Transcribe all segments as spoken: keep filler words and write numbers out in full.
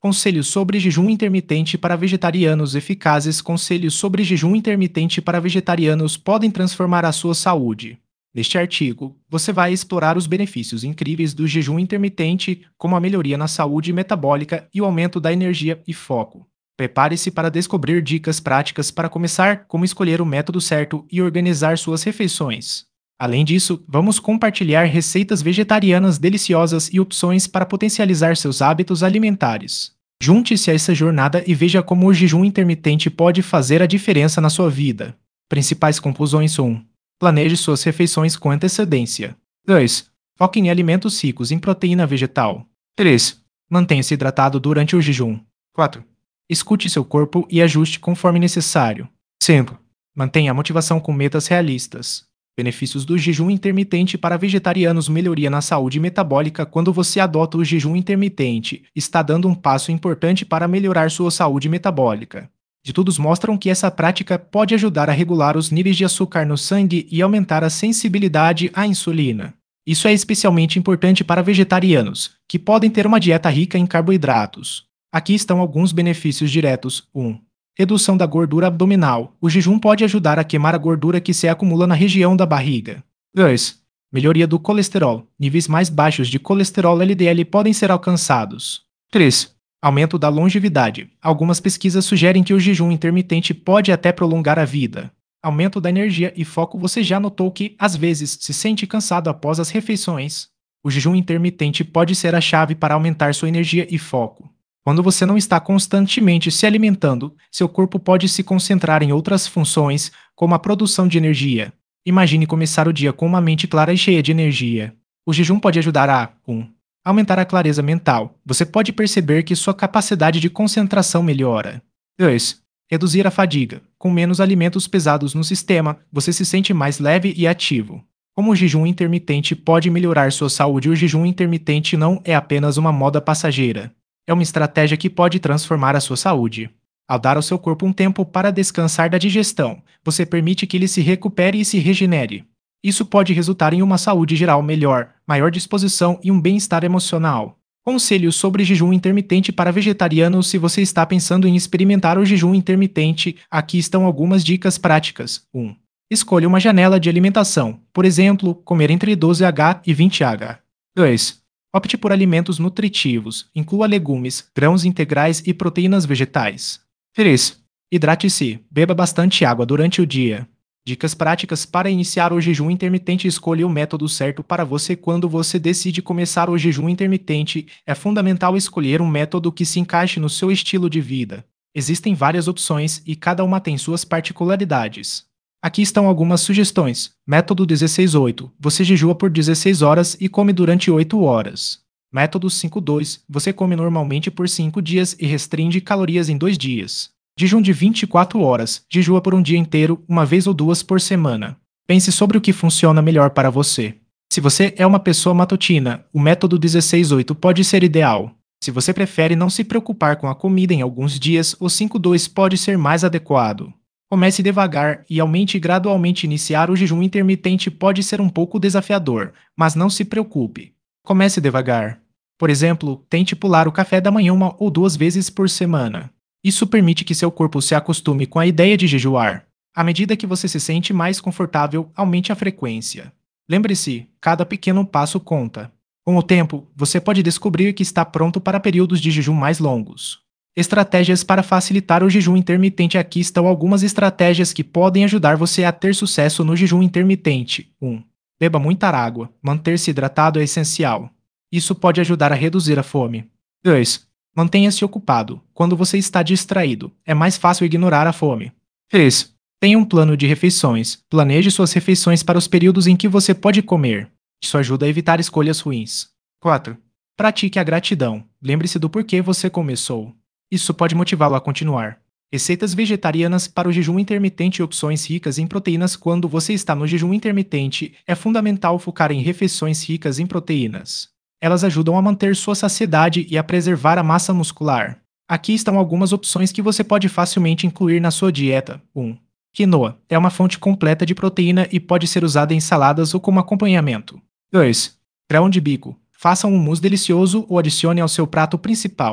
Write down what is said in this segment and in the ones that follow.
Conselhos sobre jejum intermitente para vegetarianos eficazes. Conselhos sobre jejum intermitente para vegetarianos podem transformar a sua saúde. Neste artigo, você vai explorar os benefícios incríveis do jejum intermitente, como a melhoria na saúde metabólica e o aumento da energia e foco. Prepare-se para descobrir dicas práticas para começar, como escolher o método certo e organizar suas refeições. Além disso, vamos compartilhar receitas vegetarianas deliciosas e opções para potencializar seus hábitos alimentares. Junte-se a essa jornada e veja como o jejum intermitente pode fazer a diferença na sua vida. Principais conclusões: um. Planeje suas refeições com antecedência. dois. Foque em alimentos ricos em proteína vegetal. três. Mantenha-se hidratado durante o jejum. quatro. Escute seu corpo e ajuste conforme necessário. cinco. Mantenha a motivação com metas realistas. Benefícios do jejum intermitente para vegetarianos: melhoria na saúde metabólica. Quando você adota o jejum intermitente, está dando um passo importante para melhorar sua saúde metabólica. Estudos mostram que essa prática pode ajudar a regular os níveis de açúcar no sangue e aumentar a sensibilidade à insulina. Isso é especialmente importante para vegetarianos, que podem ter uma dieta rica em carboidratos. Aqui estão alguns benefícios diretos. um. Redução da gordura abdominal. O jejum pode ajudar a queimar a gordura que se acumula na região da barriga. dois. Melhoria do colesterol. Níveis mais baixos de colesterol L D L podem ser alcançados. três. Aumento da longevidade. Algumas pesquisas sugerem que o jejum intermitente pode até prolongar a vida. Aumento da energia e foco. Você já notou que, às vezes, se sente cansado após as refeições? O jejum intermitente pode ser a chave para aumentar sua energia e foco. Quando você não está constantemente se alimentando, seu corpo pode se concentrar em outras funções, como a produção de energia. Imagine começar o dia com uma mente clara e cheia de energia. O jejum pode ajudar a um. Aumentar a clareza mental. Você pode perceber que sua capacidade de concentração melhora. dois. Reduzir a fadiga. Com menos alimentos pesados no sistema, você se sente mais leve e ativo. Como o jejum intermitente pode melhorar sua saúde? O jejum intermitente não é apenas uma moda passageira. É uma estratégia que pode transformar a sua saúde. Ao dar ao seu corpo um tempo para descansar da digestão, você permite que ele se recupere e se regenere. Isso pode resultar em uma saúde geral melhor, maior disposição e um bem-estar emocional. Conselhos sobre jejum intermitente para vegetarianos. Se você está pensando em experimentar o jejum intermitente, aqui estão algumas dicas práticas. um. Escolha uma janela de alimentação, por exemplo, comer entre doze horas e vinte horas. dois. Opte por alimentos nutritivos, inclua legumes, grãos integrais e proteínas vegetais. três. Hidrate-se, beba bastante água durante o dia. Dicas práticas para iniciar o jejum intermitente. Escolha o método certo para você. Quando você decide começar o jejum intermitente, é fundamental escolher um método que se encaixe no seu estilo de vida. Existem várias opções e cada uma tem suas particularidades. Aqui estão algumas sugestões. Método dezesseis oito. Você jejua por dezesseis horas e come durante oito horas. Método cinco dois. Você come normalmente por cinco dias e restringe calorias em dois dias. Jejum de vinte e quatro horas. Jejua por um dia inteiro, uma vez ou duas por semana. Pense sobre o que funciona melhor para você. Se você é uma pessoa matutina, o método dezesseis oito pode ser ideal. Se você prefere não se preocupar com a comida em alguns dias, o cinco dois pode ser mais adequado. Comece devagar e aumente gradualmente. Iniciar o jejum intermitente pode ser um pouco desafiador, mas não se preocupe. Comece devagar. Por exemplo, tente pular o café da manhã uma ou duas vezes por semana. Isso permite que seu corpo se acostume com a ideia de jejuar. À medida que você se sente mais confortável, aumente a frequência. Lembre-se, cada pequeno passo conta. Com o tempo, você pode descobrir que está pronto para períodos de jejum mais longos. Estratégias para facilitar o jejum intermitente. Aqui estão algumas estratégias que podem ajudar você a ter sucesso no jejum intermitente. um. Beba muita água. Manter-se hidratado é essencial. Isso pode ajudar a reduzir a fome. dois. Mantenha-se ocupado. Quando você está distraído, é mais fácil ignorar a fome. três. Tenha um plano de refeições. Planeje suas refeições para os períodos em que você pode comer. Isso ajuda a evitar escolhas ruins. quatro. Pratique a gratidão. Lembre-se do porquê você começou. Isso pode motivá-lo a continuar. Receitas vegetarianas para o jejum intermitente e opções ricas em proteínas. Quando você está no jejum intermitente, é fundamental focar em refeições ricas em proteínas. Elas ajudam a manter sua saciedade e a preservar a massa muscular. Aqui estão algumas opções que você pode facilmente incluir na sua dieta. um. Quinoa é uma fonte completa de proteína e pode ser usada em saladas ou como acompanhamento. dois. Grão de bico. Faça um hummus delicioso ou adicione ao seu prato principal.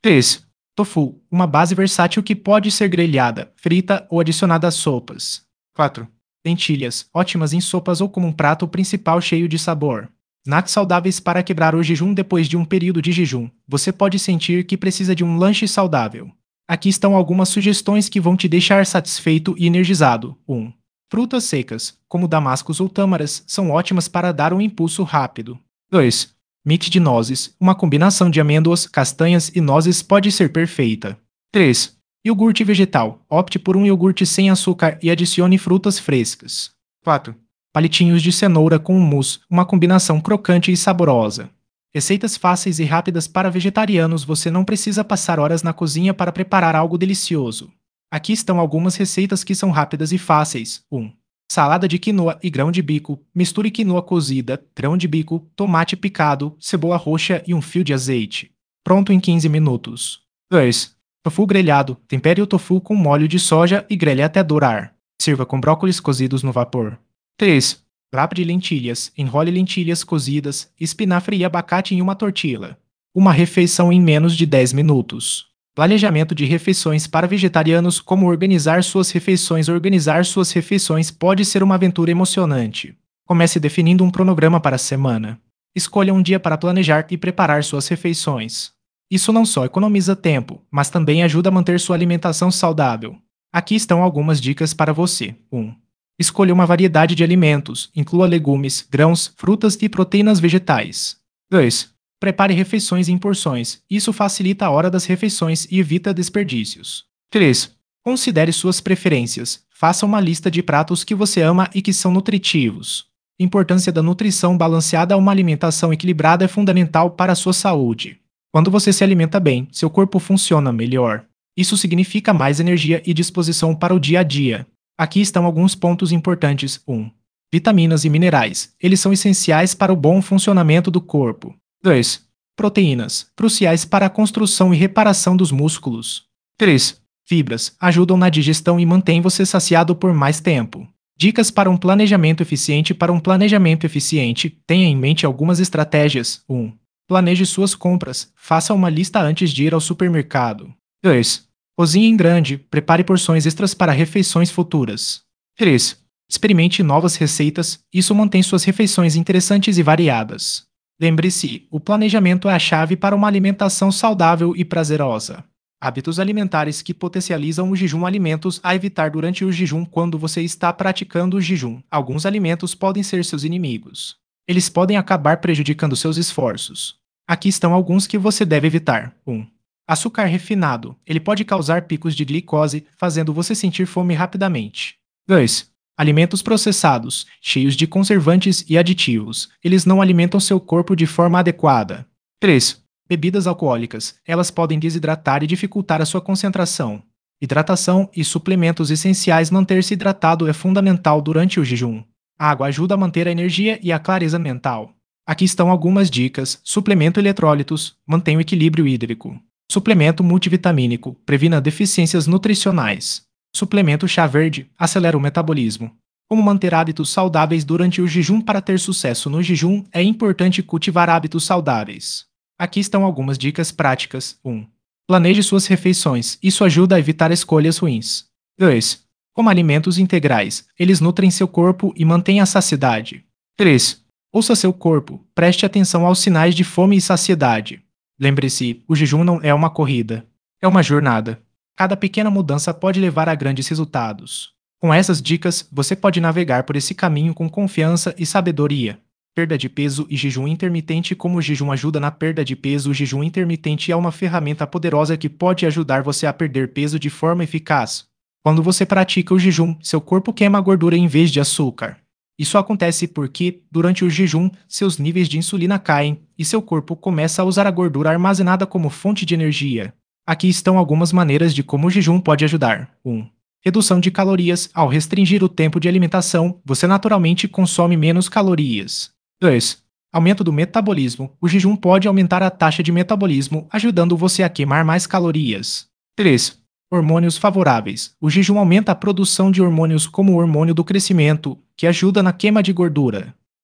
três. Tofu, uma base versátil que pode ser grelhada, frita ou adicionada às sopas. quatro. Lentilhas, ótimas em sopas ou como um prato principal cheio de sabor. Snacks saudáveis para quebrar o jejum depois de um período de jejum. Você pode sentir que precisa de um lanche saudável. Aqui estão algumas sugestões que vão te deixar satisfeito e energizado. um. Frutas secas, como damascos ou tâmaras, são ótimas para dar um impulso rápido. dois. Mix de nozes. Uma combinação de amêndoas, castanhas e nozes pode ser perfeita. três. Iogurte vegetal. Opte por um iogurte sem açúcar e adicione frutas frescas. quatro. Palitinhos de cenoura com hummus, uma combinação crocante e saborosa. Receitas fáceis e rápidas para vegetarianos. Você não precisa passar horas na cozinha para preparar algo delicioso. Aqui estão algumas receitas que são rápidas e fáceis. um. Salada de quinoa e grão de bico. Misture quinoa cozida, grão de bico, tomate picado, cebola roxa e um fio de azeite. Pronto em quinze minutos. dois. Tofu grelhado. Tempere o tofu com molho de soja e grelhe até dourar. Sirva com brócolis cozidos no vapor. três. Wrap de lentilhas. Enrole lentilhas cozidas, espinafre e abacate em uma tortilha. Uma refeição em menos de dez minutos. Planejamento de refeições para vegetarianos. Como organizar suas refeições. Organizar suas refeições pode ser uma aventura emocionante. Comece definindo um cronograma para a semana. Escolha um dia para planejar e preparar suas refeições. Isso não só economiza tempo, mas também ajuda a manter sua alimentação saudável. Aqui estão algumas dicas para você. um. Escolha uma variedade de alimentos, inclua legumes, grãos, frutas e proteínas vegetais. dois. Prepare refeições em porções. Isso facilita a hora das refeições e evita desperdícios. três. Considere suas preferências. Faça uma lista de pratos que você ama e que são nutritivos. A importância da nutrição balanceada. Uma alimentação equilibrada é fundamental para a sua saúde. Quando você se alimenta bem, seu corpo funciona melhor. Isso significa mais energia e disposição para o dia a dia. Aqui estão alguns pontos importantes. um. Vitaminas e minerais. Eles são essenciais para o bom funcionamento do corpo. dois. Proteínas, cruciais para a construção e reparação dos músculos. três. Fibras, ajudam na digestão e mantêm você saciado por mais tempo. Dicas para um planejamento eficiente. Para um planejamento eficiente, tenha em mente algumas estratégias. um. Planeje suas compras. Faça uma lista antes de ir ao supermercado. dois. Cozinhe em grande. Prepare porções extras para refeições futuras. três. Experimente novas receitas. Isso mantém suas refeições interessantes e variadas. Lembre-se, o planejamento é a chave para uma alimentação saudável e prazerosa. Hábitos alimentares que potencializam o jejum. Alimentos a evitar durante o jejum. Quando você está praticando o jejum, alguns alimentos podem ser seus inimigos. Eles podem acabar prejudicando seus esforços. Aqui estão alguns que você deve evitar. um. Açúcar refinado. Ele pode causar picos de glicose, fazendo você sentir fome rapidamente. dois. Alimentos processados, cheios de conservantes e aditivos. Eles não alimentam seu corpo de forma adequada. três. Bebidas alcoólicas. Elas podem desidratar e dificultar a sua concentração. Hidratação e suplementos essenciais. Manter-se hidratado é fundamental durante o jejum. A água ajuda a manter a energia e a clareza mental. Aqui estão algumas dicas. Suplemento eletrólitos. Mantenha o equilíbrio hídrico. Suplemento multivitamínico. Previna deficiências nutricionais. Suplemento chá verde. Acelera o metabolismo. Como manter hábitos saudáveis durante o jejum. Para ter sucesso no jejum, é importante cultivar hábitos saudáveis. Aqui estão algumas dicas práticas. um. Planeje suas refeições. Isso ajuda a evitar escolhas ruins. dois. Coma alimentos integrais. Eles nutrem seu corpo e mantêm a saciedade. três. Ouça seu corpo. Preste atenção aos sinais de fome e saciedade. Lembre-se, o jejum não é uma corrida. É uma jornada. Cada pequena mudança pode levar a grandes resultados. Com essas dicas, você pode navegar por esse caminho com confiança e sabedoria. Perda de peso e jejum intermitente. Como o jejum ajuda na perda de peso? O jejum intermitente é uma ferramenta poderosa que pode ajudar você a perder peso de forma eficaz. Quando você pratica o jejum, seu corpo queima gordura em vez de açúcar. Isso acontece porque, durante o jejum, seus níveis de insulina caem e seu corpo começa a usar a gordura armazenada como fonte de energia. Aqui estão algumas maneiras de como o jejum pode ajudar. um. Redução de calorias. Ao restringir o tempo de alimentação, você naturalmente consome menos calorias. dois. Aumento do metabolismo. O jejum pode aumentar a taxa de metabolismo, ajudando você a queimar mais calorias. três. Hormônios favoráveis. O jejum aumenta a produção de hormônios como o hormônio do crescimento, que ajuda na queima de gordura.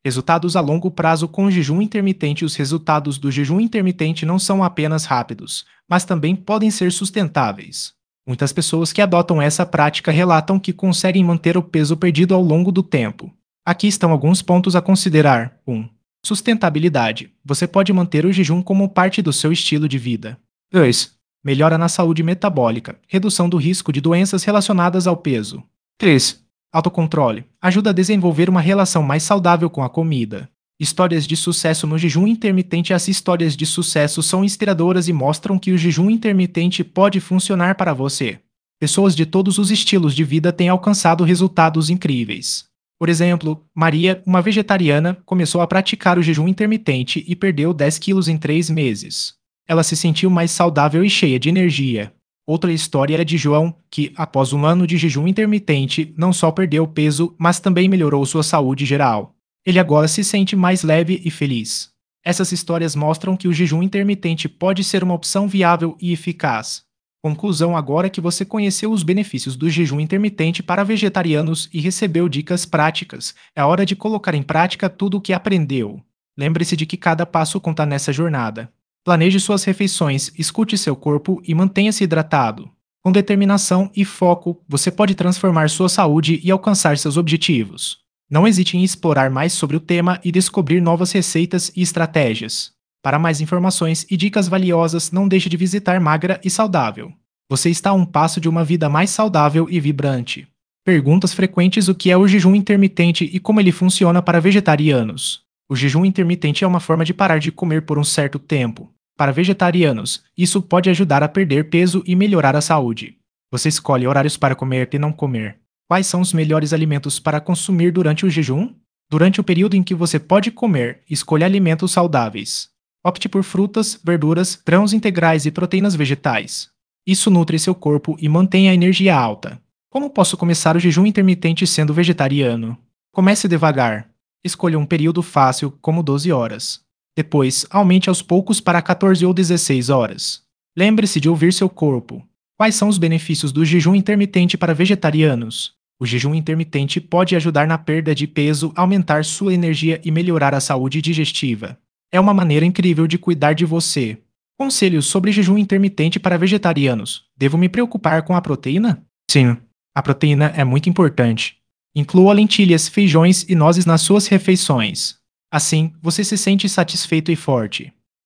Resultados a longo prazo com o jejum intermitente. Os resultados do jejum intermitente não são apenas rápidos, mas também podem ser sustentáveis. Muitas pessoas que adotam essa prática relatam que conseguem manter o peso perdido ao longo do tempo. Aqui estão alguns pontos a considerar. um. Sustentabilidade. Você pode manter o jejum como parte do seu estilo de vida. dois. Melhora na saúde metabólica. Redução do risco de doenças relacionadas ao peso. três. Autocontrole. Ajuda a desenvolver uma relação mais saudável com a comida. Histórias de sucesso no jejum intermitente. As histórias de sucesso são inspiradoras e mostram que o jejum intermitente pode funcionar para você. Pessoas de todos os estilos de vida têm alcançado resultados incríveis. Por exemplo, Maria, uma vegetariana, começou a praticar o jejum intermitente e perdeu dez quilos em três meses. Ela se sentiu mais saudável e cheia de energia. Outra história é de João, que, após um ano de jejum intermitente, não só perdeu peso, mas também melhorou sua saúde geral. Ele agora se sente mais leve e feliz. Essas histórias mostram que o jejum intermitente pode ser uma opção viável e eficaz. Conclusão: agora que você conheceu os benefícios do jejum intermitente para vegetarianos e recebeu dicas práticas, é hora de colocar em prática tudo o que aprendeu. Lembre-se de que cada passo conta nessa jornada. Planeje suas refeições, escute seu corpo e mantenha-se hidratado. Com determinação e foco, você pode transformar sua saúde e alcançar seus objetivos. Não hesite em explorar mais sobre o tema e descobrir novas receitas e estratégias. Para mais informações e dicas valiosas, não deixe de visitar Magra e Saudável. Você está a um passo de uma vida mais saudável e vibrante. Perguntas frequentes: o que é o jejum intermitente e como ele funciona para vegetarianos? O jejum intermitente é uma forma de parar de comer por um certo tempo. Para vegetarianos, isso pode ajudar a perder peso e melhorar a saúde. Você escolhe horários para comer e não comer. Quais são os melhores alimentos para consumir durante o jejum? Durante o período em que você pode comer, escolha alimentos saudáveis. Opte por frutas, verduras, grãos integrais e proteínas vegetais. Isso nutre seu corpo e mantém a energia alta. Como posso começar o jejum intermitente sendo vegetariano? Comece devagar. Escolha um período fácil, como doze horas. Depois, aumente aos poucos para quatorze ou dezesseis horas. Lembre-se de ouvir seu corpo. Quais são os benefícios do jejum intermitente para vegetarianos? O jejum intermitente pode ajudar na perda de peso, aumentar sua energia e melhorar a saúde digestiva. É uma maneira incrível de cuidar de você. Conselhos sobre jejum intermitente para vegetarianos. Devo me preocupar com a proteína? Sim, a proteína é muito importante. Inclua lentilhas, feijões e nozes nas suas refeições. Assim, você se sente satisfeito e forte.